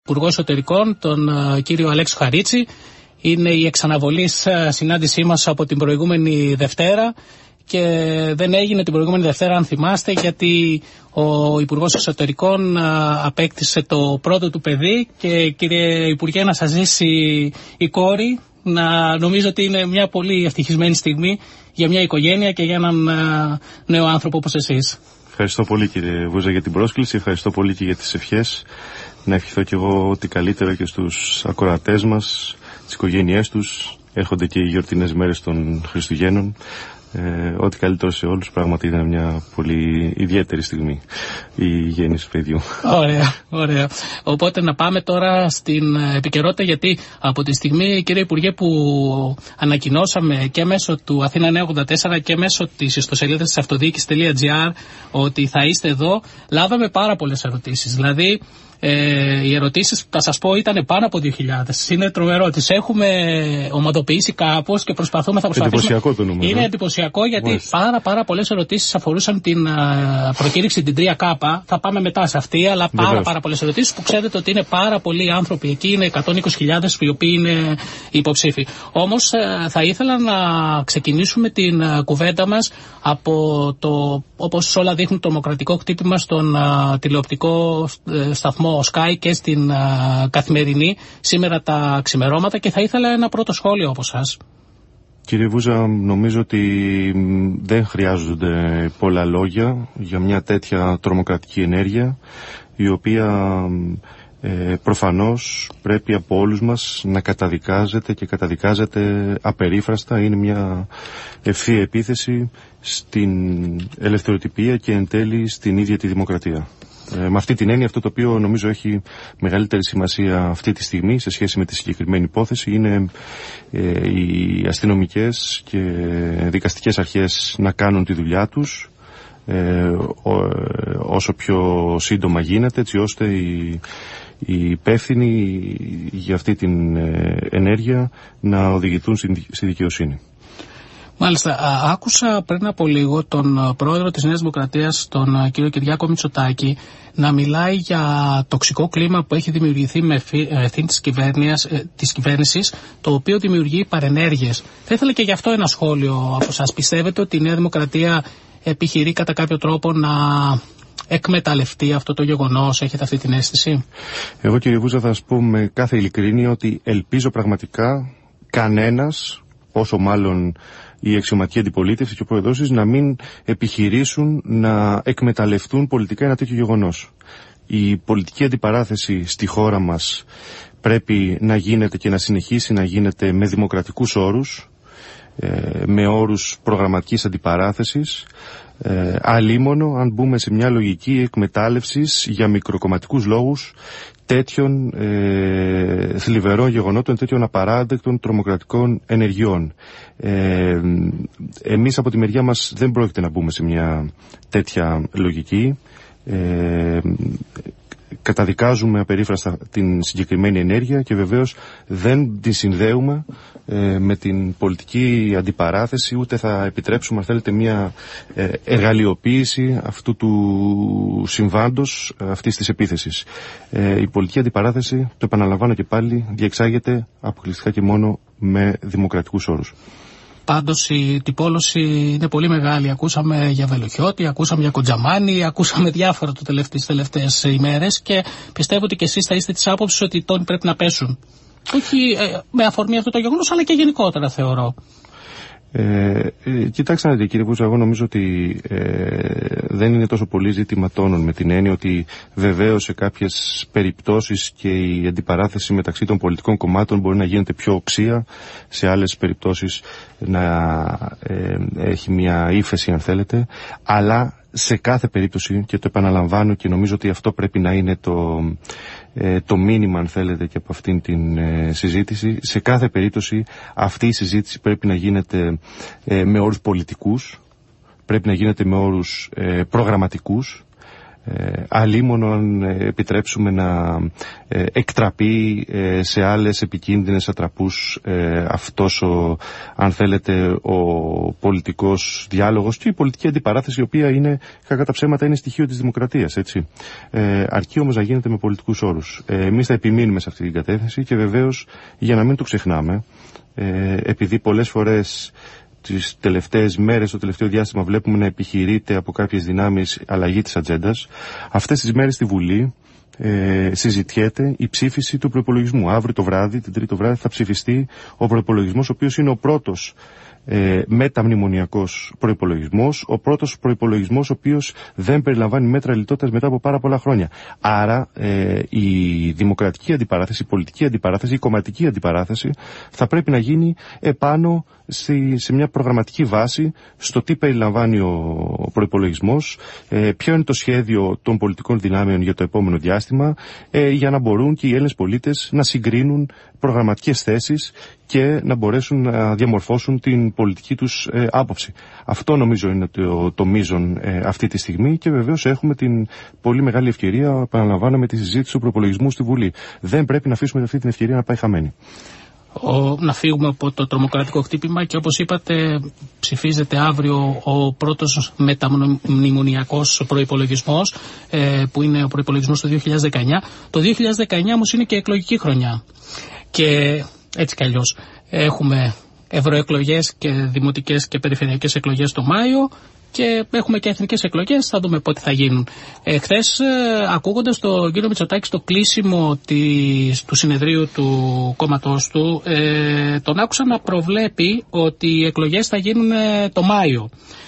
Υπουργό Εσωτερικών, τον κύριο Αλέξη Χαρίτση. Είναι η εξαναβολής συνάντησή μας από την προηγούμενη Δευτέρα και δεν έγινε την προηγούμενη Δευτέρα, αν θυμάστε, γιατί ο Υπουργός Εσωτερικών απέκτησε το πρώτο του παιδί και, κύριε Υπουργέ, να σας ζήσει η κόρη. Νομίζω ότι είναι μια πολύ ευτυχισμένη στιγμή για μια οικογένεια και για έναν νέο άνθρωπο όπως εσείς. Ευχαριστώ πολύ, κύριε Βούζα, για την πρόσκληση. Ευχαριστώ πολύ και για τις ευχές. Να ευχηθώ κι εγώ ό,τι καλύτερο και στους ακροατές μας, τις οικογένειές τους. Έρχονται και οι γιορτινές μέρες των Χριστουγέννων. Ό,τι καλύτερο σε όλους. Πράγματι ήταν μια πολύ ιδιαίτερη στιγμή η γέννηση παιδιού. Ωραία. Οπότε να πάμε τώρα στην επικαιρότητα, γιατί από τη στιγμή, κύριε Υπουργέ, που ανακοινώσαμε και μέσω του Αθήνα 984 και μέσω της ιστοσελίδας της αυτοδιοίκησης.gr ότι θα είστε εδώ, λάβαμε πάρα πολλές ερωτήσεις. Δηλαδή, οι ερωτήσεις, θα σας πω, ήταν πάνω από 2.000. Είναι τρομερό. Τις έχουμε ομαδοποιήσει κάπως και προσπαθούμε. Εντυπωσιακό το νούμερο. Είναι εντυπωσιακό, γιατί πάρα πολλές ερωτήσεις αφορούσαν την προκήρυξη, την 3K. Θα πάμε μετά σε αυτή, αλλά πάρα πολλές ερωτήσεις που ξέρετε ότι είναι πάρα πολλοί άνθρωποι εκεί. Είναι 120.000 οι οποίοι είναι υποψήφοι. Όμως θα ήθελα να ξεκινήσουμε την κουβέντα μας από το, όπως όλα δείχνουν, το τρομοκρατικό χτύπημα στον τηλεοπτικό σταθμό Sky και στην Καθημερινή σήμερα τα ξημερώματα, και θα ήθελα ένα πρώτο σχόλιο από σας. Κύριε Βούζα, νομίζω ότι δεν χρειάζονται πολλά λόγια για μια τέτοια τρομοκρατική ενέργεια, η οποία προφανώς πρέπει από όλους μας να καταδικάζεται και καταδικάζεται απερίφραστα. Είναι μια ευθεία επίθεση στην ελευθεροτυπία και εν τέλει στην ίδια τη δημοκρατία. Με αυτή την έννοια, αυτό το οποίο νομίζω έχει μεγαλύτερη σημασία αυτή τη στιγμή σε σχέση με τη συγκεκριμένη υπόθεση είναι οι αστυνομικές και δικαστικές αρχές να κάνουν τη δουλειά τους όσο πιο σύντομα γίνεται, έτσι ώστε οι υπεύθυνοι για αυτή την ενέργεια να οδηγηθούν στη δικαιοσύνη. Μάλιστα, άκουσα πριν από λίγο τον πρόεδρο της Νέας Δημοκρατίας, τον κύριο Κυριάκο Μητσοτάκη, να μιλάει για τοξικό κλίμα που έχει δημιουργηθεί με ευθύνη της κυβέρνησης, το οποίο δημιουργεί παρενέργειες. Θα ήθελα και γι' αυτό ένα σχόλιο από σας. Πιστεύετε ότι η Νέα Δημοκρατία επιχειρεί κατά κάποιο τρόπο να εκμεταλλευτεί αυτό το γεγονός? Έχετε αυτή την αίσθηση? Εγώ, κύριε Βούζα, θα σας πω με κάθε ειλικρίνεια ότι ελπίζω πραγματικά κανένας, όσο μάλλον η αξιωματική αντιπολίτευση και ο πρόεδρος της, να μην επιχειρήσουν να εκμεταλλευτούν πολιτικά ένα τέτοιο γεγονός. Η πολιτική αντιπαράθεση στη χώρα μας πρέπει να γίνεται και να συνεχίσει να γίνεται με δημοκρατικούς όρους, με όρους προγραμματικής αντιπαράθεσης, αλίμονο αν μπούμε σε μια λογική εκμετάλλευσης για μικροκομματικούς λόγους τέτοιων θλιβερών γεγονότων, τέτοιων απαράδεκτων τρομοκρατικών ενεργειών. Εμείς από τη μεριά μας δεν πρόκειται να μπούμε σε μια τέτοια λογική. Καταδικάζουμε απερίφραστα την συγκεκριμένη ενέργεια και βεβαίως δεν τη συνδέουμε με την πολιτική αντιπαράθεση, ούτε θα επιτρέψουμε, αν θέλετε, μια εργαλειοποίηση αυτού του συμβάντος, αυτής της επίθεσης. Η πολιτική αντιπαράθεση, το επαναλαμβάνω και πάλι, διεξάγεται αποκλειστικά και μόνο με δημοκρατικούς όρους. Πάντως η τυπόλωση είναι πολύ μεγάλη. Ακούσαμε για Βελοχιώτη, ακούσαμε για Κοντζαμάνι, ακούσαμε διάφορα τις τελευταίες ημέρες, και πιστεύω ότι και εσείς θα είστε της άποψης ότι οι τόνοι πρέπει να πέσουν. Όχι με αφορμή αυτό το γεγονός, αλλά και γενικότερα, θεωρώ. Κοιτάξτε να δείτε, κύριε Βούζα, εγώ νομίζω ότι δεν είναι τόσο πολύ ζήτημα τόνων, με την έννοια ότι βεβαίως σε κάποιες περιπτώσεις και η αντιπαράθεση μεταξύ των πολιτικών κομμάτων μπορεί να γίνεται πιο οξία, σε άλλες περιπτώσεις να έχει μια ύφεση, αν θέλετε, αλλά σε κάθε περίπτωση, και το επαναλαμβάνω και νομίζω ότι αυτό πρέπει να είναι το μήνυμα, αν θέλετε, και από αυτήν την συζήτηση, σε κάθε περίπτωση αυτή η συζήτηση πρέπει να γίνεται με όρους πολιτικούς, πρέπει να γίνεται με όρους προγραμματικούς, αλίμονο αν επιτρέψουμε να εκτραπεί σε άλλες επικίνδυνες ατραπούς αυτός αν θέλετε ο πολιτικός διάλογος και η πολιτική αντιπαράθεση, η οποία είναι κακά τα ψέματα είναι στοιχείο της δημοκρατίας, έτσι. Αρκεί όμως να γίνεται με πολιτικούς όρους. Εμείς θα επιμείνουμε σε αυτή την κατεύθυνση και βεβαίως, για να μην το ξεχνάμε, επειδή πολλές φορές τις τελευταίες μέρες, το τελευταίο διάστημα βλέπουμε να επιχειρείται από κάποιες δυνάμεις αλλαγή της ατζέντας, αυτές τις μέρες στη Βουλή συζητιέται η ψήφιση του προϋπολογισμού. Αύριο το βράδυ, την Τρίτη το βράδυ, θα ψηφιστεί ο προϋπολογισμός, ο οποίος είναι ο πρώτος μεταμνημονιακός προϋπολογισμός, ο πρώτος προϋπολογισμός ο οποίος δεν περιλαμβάνει μέτρα λιτότητας μετά από πάρα πολλά χρόνια. Άρα η δημοκρατική αντιπαράθεση, η πολιτική αντιπαράθεση, η κομματική αντιπαράθεση θα πρέπει να γίνει επάνω σε μια προγραμματική βάση στο τι περιλαμβάνει ο προϋπολογισμός, ποιο είναι το σχέδιο των πολιτικών δυνάμεων για το επόμενο διάστημα, για να μπορούν και οι Έλληνες πολίτες να συγκρίνουν προγραμματικές θέσεις και να μπορέσουν να διαμορφώσουν την πολιτική τους άποψη. Αυτό νομίζω είναι το μείζον αυτή τη στιγμή και βεβαίως έχουμε την πολύ μεγάλη ευκαιρία, επαναλαμβάνω, με τη συζήτηση του προπολογισμού στη Βουλή. Δεν πρέπει να αφήσουμε αυτή την ευκαιρία να πάει χαμένη. Να φύγουμε από το τρομοκρατικό χτύπημα και όπως είπατε ψηφίζεται αύριο ο πρώτος μεταμνημονιακός προϋπολογισμός που είναι ο προϋπολογισμός του 2019. Το 2019 όμως είναι και εκλογική χρονιά και έτσι κι αλλιώς έχουμε ευρωεκλογές και δημοτικές και περιφερειακές εκλογές το Μάιο και έχουμε και εθνικές εκλογές, θα δούμε πότε θα γίνουν. Χθες, ακούγοντας τον κύριο Μητσοτάκη στο κλείσιμο του συνεδρίου του κόμματός του, τον άκουσα να προβλέπει ότι οι εκλογές θα γίνουν το Μάιο.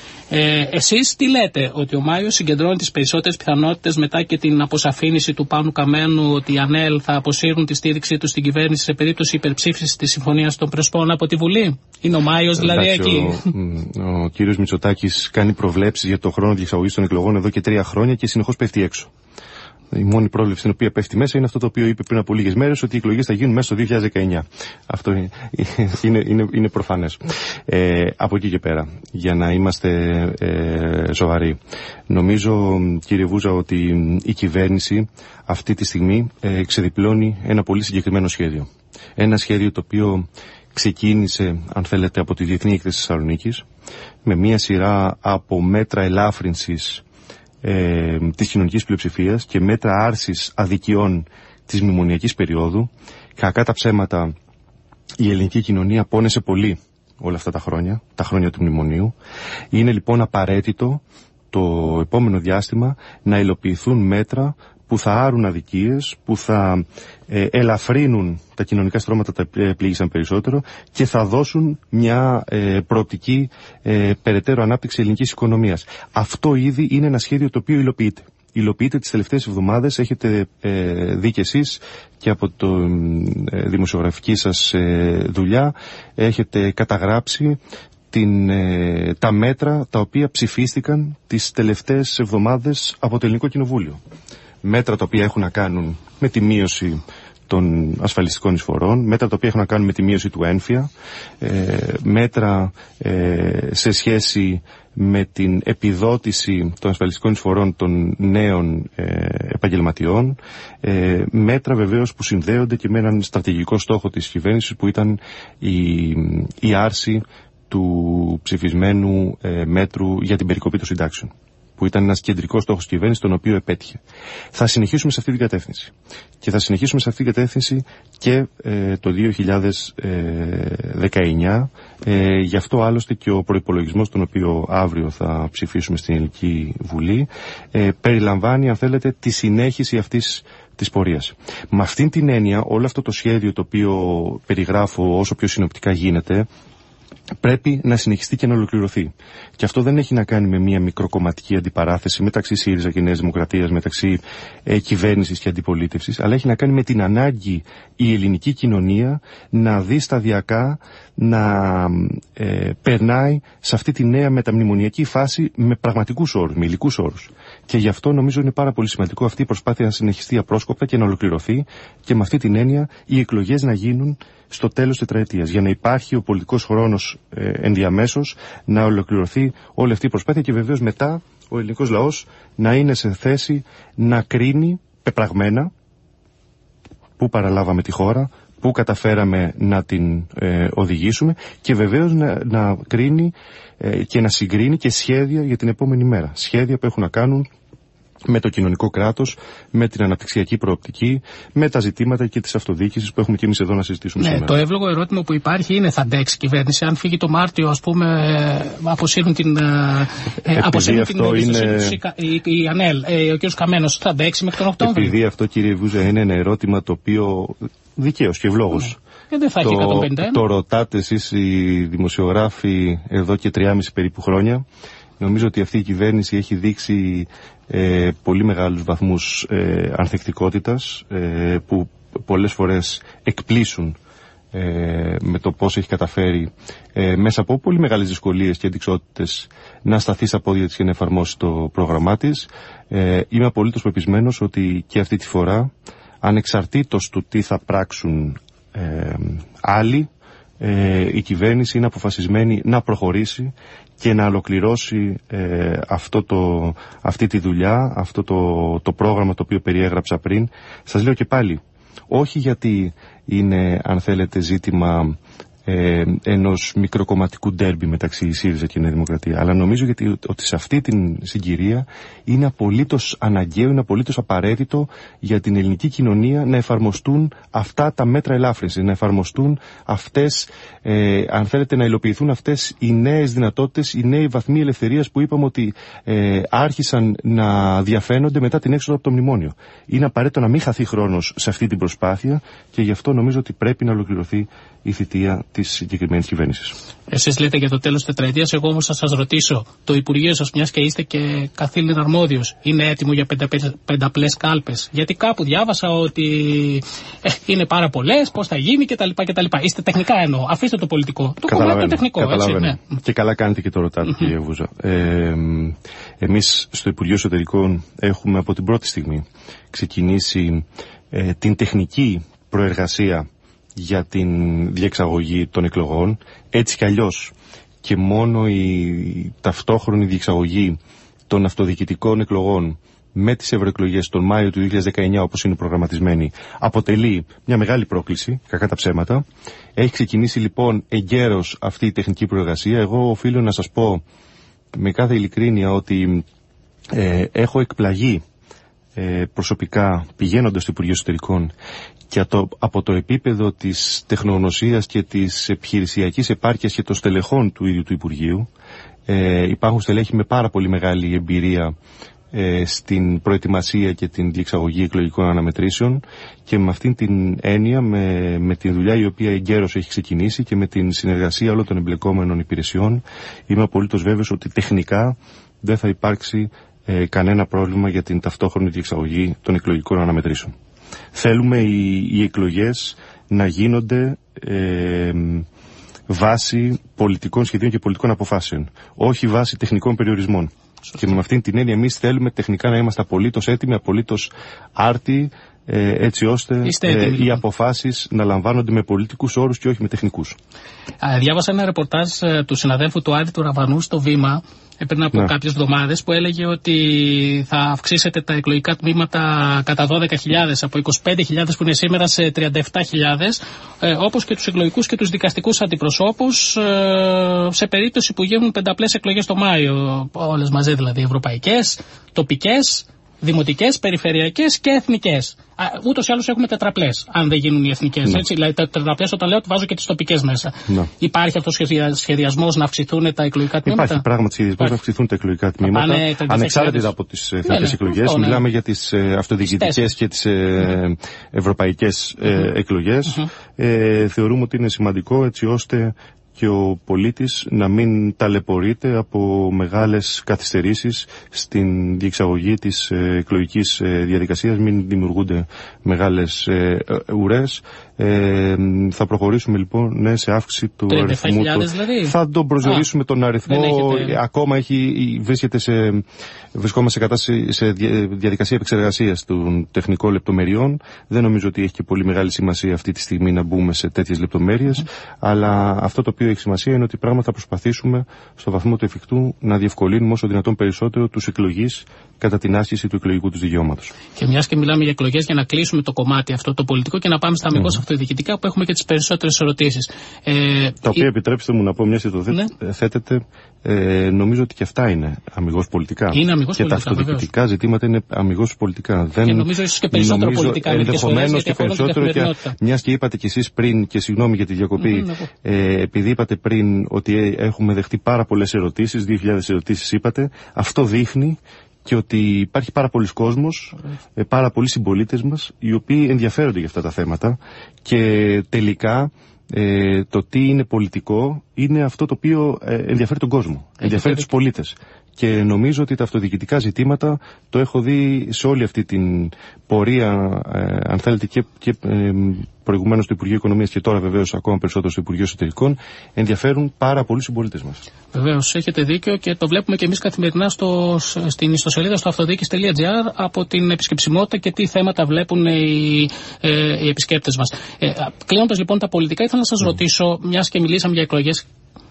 Εσείς τι λέτε, ότι ο Μάιος συγκεντρώνει τις περισσότερες πιθανότητες μετά και την αποσαφήνιση του Πάνου Καμένου ότι οι ΑΝΕΛ θα αποσύρουν τη στήριξη τους στην κυβέρνηση σε περίπτωση υπερψήφισης της Συμφωνίας των Πρεσπών από τη Βουλή? Είναι ο Μάιος δηλαδή εκεί? Ο κύριος Μητσοτάκης κάνει προβλέψεις για το χρόνο διεξαγωγής των εκλογών εδώ και 3 χρόνια και συνεχώς πέφτει έξω. Η μόνη πρόβλεψη στην οποία πέφτει μέσα είναι αυτό το οποίο είπε πριν από λίγες μέρες, ότι οι εκλογές θα γίνουν μέσα στο 2019. Αυτό είναι προφανές. Από εκεί και πέρα, για να είμαστε σοβαροί, νομίζω, κύριε Βούζα, ότι η κυβέρνηση αυτή τη στιγμή ξεδιπλώνει ένα πολύ συγκεκριμένο σχέδιο. Ένα σχέδιο το οποίο ξεκίνησε, αν θέλετε, από τη Διεθνή Έκθεση Θεσσαλονίκης, με μία σειρά από μέτρα ελάφρυνσης της κοινωνικής πλειοψηφίας και μέτρα άρσης αδικιών της μνημονιακής περίοδου. Κακά τα ψέματα, η ελληνική κοινωνία πόνεσε πολύ όλα αυτά τα χρόνια του μνημονίου. Είναι λοιπόν απαραίτητο το επόμενο διάστημα να υλοποιηθούν μέτρα που θα άρουν αδικίες, που θα ελαφρύνουν τα κοινωνικά στρώματα τα πλήγησαν περισσότερο και θα δώσουν μια προοπτική περαιτέρω ανάπτυξη ελληνικής οικονομίας. Αυτό ήδη είναι ένα σχέδιο το οποίο υλοποιείται τις τελευταίες εβδομάδες. Έχετε δει κι εσείς και από το δημοσιογραφική σας δουλειά, έχετε καταγράψει τα μέτρα τα οποία ψηφίστηκαν τις τελευταίες εβδομάδες από το Ελληνικό Κοινοβούλιο. Μέτρα τα οποία έχουν να κάνουν με τη μείωση των ασφαλιστικών εισφορών, μέτρα τα οποία έχουν να κάνουν με τη μείωση του έμφυα, μέτρα σε σχέση με την επιδότηση των ασφαλιστικών εισφορών των νέων επαγγελματιών, μέτρα βεβαίως που συνδέονται και με έναν στρατηγικό στόχο της κυβέρνησης που ήταν η άρση του ψηφισμένου μέτρου για την περικοπή των συντάξεων, που ήταν ένας κεντρικός στόχος της κυβέρνησης, τον οποίο επέτυχε. Θα συνεχίσουμε σε αυτή την κατεύθυνση. Και θα συνεχίσουμε σε αυτή την κατεύθυνση και το 2019. Γι' αυτό άλλωστε και ο προϋπολογισμός, τον οποίο αύριο θα ψηφίσουμε στην Ελληνική Βουλή, περιλαμβάνει, αν θέλετε, τη συνέχιση αυτής της πορείας. Με αυτήν την έννοια, όλο αυτό το σχέδιο το οποίο περιγράφω όσο πιο συνοπτικά γίνεται, πρέπει να συνεχιστεί και να ολοκληρωθεί. Και αυτό δεν έχει να κάνει με μια μικροκομματική αντιπαράθεση μεταξύ ΣΥΡΙΖΑ και Νέας Δημοκρατίας, μεταξύ κυβέρνησης και αντιπολίτευσης, αλλά έχει να κάνει με την ανάγκη η ελληνική κοινωνία να δει σταδιακά να περνάει σε αυτή τη νέα μεταμνημονιακή φάση με πραγματικούς όρους, με υλικούς όρους. Και γι' αυτό νομίζω είναι πάρα πολύ σημαντικό αυτή η προσπάθεια να συνεχιστεί απρόσκοπτα και να ολοκληρωθεί και με αυτή την έννοια οι εκλογές να γίνουν στο τέλος τετραετίας, για να υπάρχει ο πολιτικός χρόνος ενδιαμέσως να ολοκληρωθεί όλη αυτή η προσπάθεια και βεβαίως μετά ο ελληνικός λαός να είναι σε θέση να κρίνει πεπραγμένα πού παραλάβαμε τη χώρα, πού καταφέραμε να την οδηγήσουμε και βεβαίως να κρίνει και να συγκρίνει και σχέδια για την επόμενη μέρα. Σχέδια που έχουν να κάνουν με το κοινωνικό κράτος, με την αναπτυξιακή προοπτική, με τα ζητήματα και της αυτοδιοίκησης που έχουμε και εμείς εδώ να συζητήσουμε σήμερα. Το εύλογο ερώτημα που υπάρχει είναι, θα αντέξει η κυβέρνηση? Αν φύγει το Μάρτιο, ας πούμε, αποσύρουν την η ΑΝΕΛ, ο κ. Καμένος, θα αντέξει μέχρι τον Οκτώβριο? Επειδή αυτό, κύριε Βούζα, είναι ένα ερώτημα το οποίο δικαίως και ευλόγως δεν θα έχει 151. Το ρωτάτε εσείς οι δημοσιογράφοι εδώ και 3,5 περίπου χρόνια. Νομίζω ότι αυτή η κυβέρνηση έχει δείξει πολύ μεγάλους βαθμούς ανθεκτικότητας που πολλές φορές εκπλήσουν με το πώς έχει καταφέρει μέσα από πολύ μεγάλες δυσκολίες και αντιξότητες να σταθεί στα πόδια της και να εφαρμόσει το πρόγραμμά της. Είμαι απολύτως πεπισμένος ότι και αυτή τη φορά, ανεξαρτήτως του τι θα πράξουν άλλοι, η κυβέρνηση είναι αποφασισμένη να προχωρήσει και να ολοκληρώσει αυτή τη δουλειά, αυτό το πρόγραμμα το οποίο περιέγραψα πριν. Σας λέω και πάλι, όχι γιατί είναι, αν θέλετε, ζήτημα ενός μικροκομματικού ντέρμπι μεταξύ ΣΥΡΙΖΑ και Νέα Δημοκρατία, αλλά νομίζω ότι σε αυτή την συγκυρία είναι απολύτως αναγκαίο, είναι απολύτως απαραίτητο για την ελληνική κοινωνία να εφαρμοστούν αυτά τα μέτρα ελάφρυνσης, να εφαρμοστούν αυτές, αν θέλετε, να υλοποιηθούν αυτές οι νέες δυνατότητες, οι νέοι βαθμοί ελευθερίας που είπαμε ότι άρχισαν να διαφαίνονται μετά την έξοδο από το μνημόνιο. Είναι απαραίτητο να μην χαθεί χρόνος σε αυτή την προσπάθεια και γι' αυτό νομίζω ότι πρέπει να ολοκληρωθεί η θητεία της συγκεκριμένης κυβέρνησης. Εσείς λέτε για το τέλος της τετραετίας, εγώ όμως θα σας ρωτήσω, το Υπουργείο σας, μιας και είστε και καθήλυνα αρμόδιος, είναι έτοιμο για πενταπλές κάλπες? Γιατί κάπου διάβασα ότι είναι πάρα πολλές, πώς θα γίνει κτλ. Είστε τεχνικά εννοώ, αφήστε το πολιτικό. Το κομμάτι τεχνικό, έτσι, ναι. Και καλά κάνετε και το ρωτάτε, κύριε Βούζα. Εμείς στο Υπουργείο Εσωτερικών έχουμε από την πρώτη στιγμή ξεκινήσει την τεχνική προεργασία για την διεξαγωγή των εκλογών. Έτσι κι αλλιώς και μόνο η ταυτόχρονη διεξαγωγή των αυτοδιοικητικών εκλογών με τις ευρωεκλογές τον Μάιο του 2019, όπως είναι προγραμματισμένη, αποτελεί μια μεγάλη πρόκληση, κακά τα ψέματα. Έχει ξεκινήσει λοιπόν εγκαίρως αυτή η τεχνική προεργασία. Εγώ οφείλω να σας πω με κάθε ειλικρίνεια ότι έχω εκπλαγεί προσωπικά πηγαίνοντας στο Υπουργείο Εσωτερικών και από το επίπεδο της τεχνογνωσίας και της επιχειρησιακής επάρκειας και των στελεχών του ίδιου του Υπουργείου. Υπάρχουν στελέχοι με πάρα πολύ μεγάλη εμπειρία στην προετοιμασία και την διεξαγωγή εκλογικών αναμετρήσεων και με αυτήν την έννοια, με την δουλειά η οποία εγκαίρως έχει ξεκινήσει και με την συνεργασία όλων των εμπλεκόμενων υπηρεσιών, είμαι απολύτως βέβαιος ότι τεχνικά δεν θα υπάρξει κανένα πρόβλημα για την ταυτόχρονη διεξαγωγή των εκλογικών αναμετρήσεων. Θέλουμε οι εκλογές να γίνονται βάσει πολιτικών σχεδίων και πολιτικών αποφάσεων, όχι βάσει τεχνικών περιορισμών. Σωστή. Και με αυτήν την έννοια εμείς θέλουμε τεχνικά να είμαστε απολύτως έτοιμοι, απολύτως άρτιοι, έτσι ώστε οι αποφάσεις να λαμβάνονται με πολιτικούς όρους και όχι με τεχνικούς. Διάβασα ένα ρεπορτάζ του συναδέλφου του Άρη του Ραβανού στο Βήμα πριν από κάποιες εβδομάδες που έλεγε ότι θα αυξήσετε τα εκλογικά τμήματα κατά 12.000 από 25.000 που είναι σήμερα σε 37.000, όπως και τους εκλογικούς και τους δικαστικούς αντιπροσώπους σε περίπτωση που γίνουν πενταπλές εκλογές το Μάιο, όλες μαζί δηλαδή, ευρωπαϊκές, τοπικές, δημοτικές, περιφερειακές και εθνικές. Ούτως ή άλλως έχουμε τετραπλές, αν δεν γίνουν οι εθνικές. Έτσι, δηλαδή τετραπλές όταν λέω ότι βάζω και τις τοπικές μέσα. Υπάρχει αυτός ο σχεδιασμός να αυξηθούν τα εκλογικά τμήματα? Υπάρχει πράγματι σχεδιασμός να αυξηθούν τα εκλογικά τμήματα, ανεξάρτητα από τις εθνικές εκλογές. Μιλάμε για τις αυτοδιοικητικές και τις ευρωπαϊκές εκλογές. Θεωρούμε ότι είναι σημαντικό έτσι ώστε και ο πολίτης να μην ταλαιπωρείται από μεγάλες καθυστερήσεις στην διεξαγωγή της εκλογικής διαδικασίας, μην δημιουργούνται μεγάλες ουρές. Θα προχωρήσουμε λοιπόν σε αύξηση του αριθμού. Δηλαδή. Θα τον προσδιορίσουμε τον αριθμό. Ακόμα βρισκόμαστε σε διαδικασία επεξεργασίας των τεχνικών λεπτομεριών. Δεν νομίζω ότι έχει και πολύ μεγάλη σημασία αυτή τη στιγμή να μπούμε σε τέτοιες λεπτομέρειες. Αλλά αυτό το οποίο οποίο έχει σημασία είναι ότι πράγματι θα προσπαθήσουμε στο βαθμό του εφικτού να διευκολύνουμε όσο δυνατόν περισσότερο τους εκλογείς κατά την άσκηση του εκλογικού τους δικαιώματος. Και μιας και μιλάμε για εκλογές, για να κλείσουμε το κομμάτι αυτό το πολιτικό και να πάμε στα αμιγώς αυτοδιοικητικά που έχουμε και τις περισσότερες ερωτήσεις. Τα οποία επιτρέψτε μου να πω, μιας και το θέτετε, νομίζω ότι και αυτά είναι αμιγώς πολιτικά. Είναι αμιγώς και πολιτικά. Τα αυτοδιοικητικά ζητήματα είναι αμιγώς πολιτικά. Και νομίζω ίσως και περισσότερο πολιτικά. Ενδεχομένως και περισσότερο, μιας και είπατε κι εσείς πριν, και συγγνώμη για τη διακοπή, επειδή είπατε πριν ότι έχουμε δεχτεί πάρα πολλές ερωτήσεις, 2.000 ερωτήσεις είπατε, αυτό δείχνει και ότι υπάρχει πάρα πολλοί κόσμος, πάρα πολλοί συμπολίτες μας, οι οποίοι ενδιαφέρονται για αυτά τα θέματα και τελικά το τι είναι πολιτικό είναι αυτό το οποίο ενδιαφέρει τον κόσμο, ενδιαφέρει τους πολίτες. Και νομίζω ότι τα αυτοδιοικητικά ζητήματα το έχω δει σε όλη αυτή την πορεία, αν θέλετε, και προηγουμένως στο Υπουργείο Οικονομίας και τώρα βεβαίως ακόμα περισσότερο στο Υπουργείο Εσωτερικών, ενδιαφέρουν πάρα πολλοί συμπολίτες μας. Βεβαίως, έχετε δίκιο και το βλέπουμε και εμείς καθημερινά στην ιστοσελίδα στο αυτοδιοίκηση.gr από την επισκεψιμότητα και τι θέματα βλέπουν οι επισκέπτες μας. Κλείνοντας λοιπόν τα πολιτικά, ήθελα να σας ρωτήσω, μιας και μιλήσαμε για εκλογές,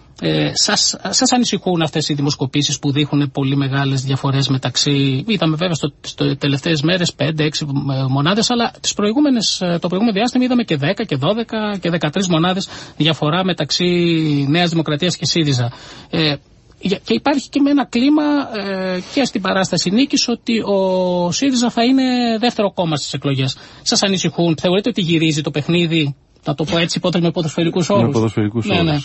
σας ανησυχούν αυτές οι δημοσκοπήσεις που δείχνουν πολύ μεγάλες διαφορές μεταξύ, είδαμε βέβαια στο τελευταίες μέρες 5-6 μονάδες, αλλά το προηγούμενο διάστημα είδαμε και 10 και 12 και 13 μονάδες διαφορά μεταξύ Νέας Δημοκρατίας και ΣΥΡΙΖΑ. Και υπάρχει και με ένα κλίμα και στην παράσταση νίκης ότι ο ΣΥΡΙΖΑ θα είναι δεύτερο κόμμα στις εκλογές. Σας ανησυχούν? Θεωρείτε ότι γυρίζει το παιχνίδι, να το πω έτσι, με ποδοσφαιρικούς όρους? Με ποδοσφαιρικούς όρους.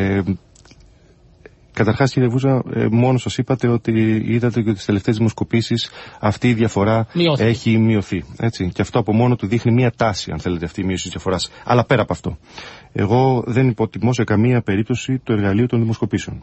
Καταρχάς, κύριε Βούζα, μόνο σας είπατε ότι είδατε και τις τελευταίες δημοσκοπήσεις αυτή η διαφορά έχει μειωθεί. Έτσι. Και αυτό από μόνο του δείχνει μια τάση, αν θέλετε, αυτή η μείωση της διαφοράς. Αλλά πέρα από αυτό, εγώ δεν υποτιμώ σε καμία περίπτωση το εργαλείο των δημοσκοπήσεων.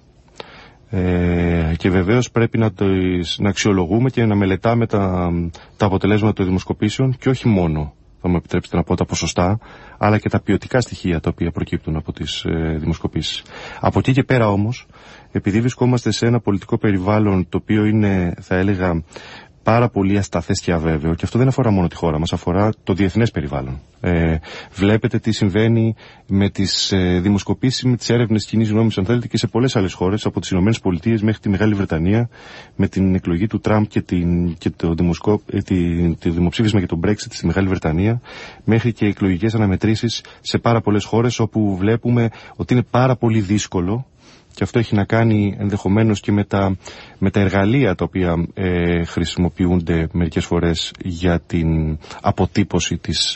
Και βεβαίως πρέπει να αξιολογούμε και να μελετάμε τα αποτελέσματα των δημοσκοπήσεων και όχι μόνο, θα μου επιτρέψετε να πω, τα ποσοστά, αλλά και τα ποιοτικά στοιχεία τα οποία προκύπτουν από τις δημοσκοπήσεις. Από εκεί και πέρα όμως, επειδή βρισκόμαστε σε ένα πολιτικό περιβάλλον το οποίο είναι, θα έλεγα, πάρα πολύ ασταθές και αβέβαιο, και αυτό δεν αφορά μόνο τη χώρα μας, αφορά το διεθνές περιβάλλον. Βλέπετε τι συμβαίνει με τις δημοσκοπήσεις, με τις έρευνες κοινής γνώμης, αν θέλετε, και σε πολλές άλλες χώρες, από τις Ηνωμένες Πολιτείες μέχρι τη Μεγάλη Βρετανία, με την εκλογή του Τραμπ και το δημοψήφισμα για τον Brexit στη Μεγάλη Βρετανία, μέχρι και εκλογικές αναμετρήσεις σε πάρα πολλές χώρες, όπου βλέπουμε ότι είναι πάρα πολύ δύσκολο. Και αυτό έχει να κάνει ενδεχομένως και με τα εργαλεία τα οποία χρησιμοποιούνται μερικές φορές για την αποτύπωση της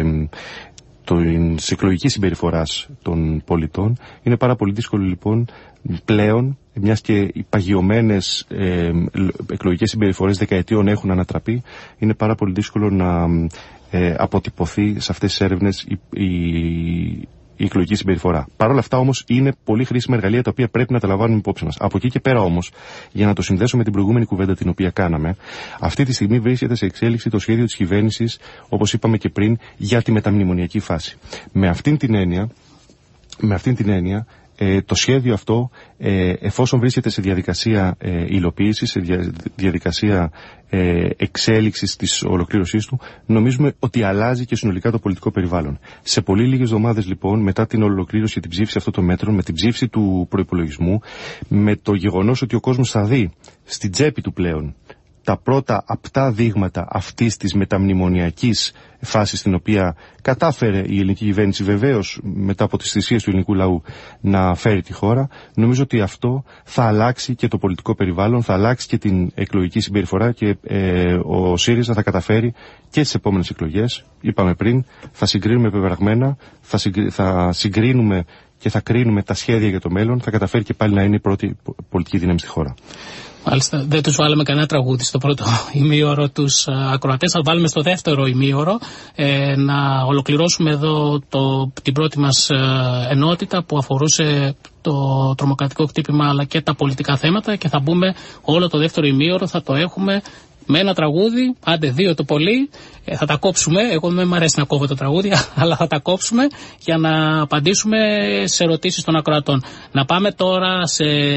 εκλογικής συμπεριφοράς των πολιτών. Είναι πάρα πολύ δύσκολο λοιπόν πλέον, μιας και οι παγιωμένες εκλογικές συμπεριφορές δεκαετιών έχουν ανατραπεί, είναι πάρα πολύ δύσκολο να αποτυπωθεί σε αυτές τις έρευνες η εκλογική συμπεριφορά. Παρ' όλα αυτά όμως είναι πολύ χρήσιμα εργαλεία τα οποία πρέπει να τα λαμβάνουμε υπόψη μας. Από εκεί και πέρα όμως, για να το συνδέσω με την προηγούμενη κουβέντα την οποία κάναμε, αυτή τη στιγμή βρίσκεται σε εξέλιξη το σχέδιο της κυβέρνησης, όπως είπαμε και πριν, για τη μεταμνημονιακή φάση. Με αυτήν την έννοια, το σχέδιο αυτό, εφόσον βρίσκεται σε διαδικασία υλοποίησης, σε διαδικασία εξέλιξης της ολοκλήρωσής του, νομίζουμε ότι αλλάζει και συνολικά το πολιτικό περιβάλλον. Σε πολύ λίγες εβδομάδες λοιπόν, μετά την ολοκλήρωση και την ψήφιση αυτών των μέτρων, με την ψήφιση του προϋπολογισμού, με το γεγονός ότι ο κόσμος θα δει στην τσέπη του πλέον τα πρώτα απτά δείγματα αυτής της μεταμνημονιακής φάσης, στην οποία κατάφερε η ελληνική κυβέρνηση, βεβαίως μετά από τις θυσίες του ελληνικού λαού, να φέρει τη χώρα, νομίζω ότι αυτό θα αλλάξει και το πολιτικό περιβάλλον, θα αλλάξει και την εκλογική συμπεριφορά και ο ΣΥΡΙΖΑ θα καταφέρει και στις επόμενες εκλογές, είπαμε πριν, θα συγκρίνουμε πεπραγμένα, θα συγκρίνουμε και θα κρίνουμε τα σχέδια για το μέλλον, θα καταφέρει και πάλι να είναι η πρώτη πολιτική δύναμη στη χώρα. Μάλιστα, δεν τους βάλαμε κανένα τραγούδι στο πρώτο ημίωρο τους ακροατές, θα βάλουμε στο δεύτερο ημίωρο να ολοκληρώσουμε εδώ την πρώτη μας ενότητα που αφορούσε το τρομοκρατικό χτύπημα αλλά και τα πολιτικά θέματα, και θα μπούμε όλο το δεύτερο ημίωρο, θα το έχουμε με ένα τραγούδι, άντε δύο το πολύ, θα τα κόψουμε, εγώ δεν μου αρέσει να κόβω τα τραγούδια, αλλά θα τα κόψουμε για να απαντήσουμε σε ερωτήσεις των ακροατών. Να πάμε τώρα σε